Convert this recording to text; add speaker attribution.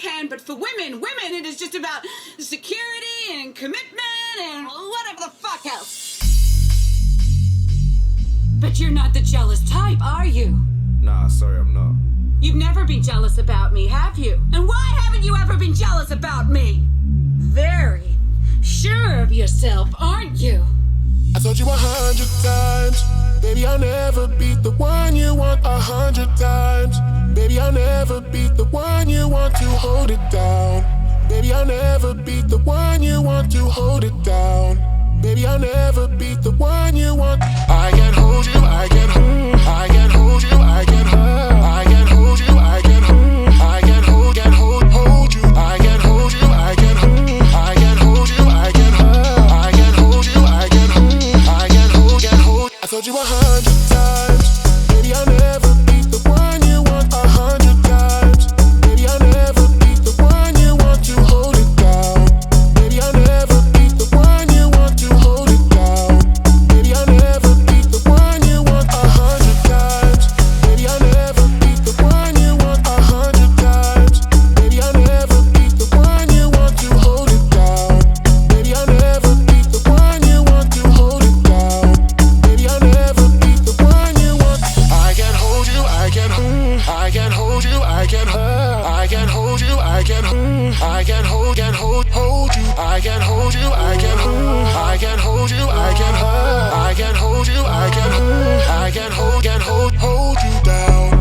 Speaker 1: can, but for women, it is just about security and commitment and whatever the fuck else. But you're not the jealous type, are you?
Speaker 2: Nah, sorry, I'm not.
Speaker 1: You've never been jealous about me, have you? And why haven't you ever been jealous about me? Very sure of yourself, aren't you?
Speaker 3: I told you 100 times, baby, I'll never be the one you want 100 times. Baby, I'll never be the one you want to hold it down. Baby, I'll never be the one you want to hold it down. Baby, I'll never be the one you want. I can hold you, I can hold, I can hold you, I can hold, I can hold you, I can hold, I can hold you, I can hold you, I can hold, I can hold you, I can hold, I can hold you, I can hold, I can hold. I told you 100 times, baby, I'll never be the one you want 100 times. Baby, I'll never be the one you want to hold it down. Baby, I'll never be the one you want to hold it down. Baby, I'll never be the one you want 100 times. Baby, I'll never be the one you want 100 times. Baby, I'll never be the one you want to hold it down. Baby, I'll never be the one you want to hold it down. Baby, I'll never be the one you want. I can hold you, I can hold, I can hold you, I can hold, I can hold you, I can hold, I can hold you, I can hold you, I can hold, I can hold you, I can hold, I can hold you, I can hold, I can hold you down.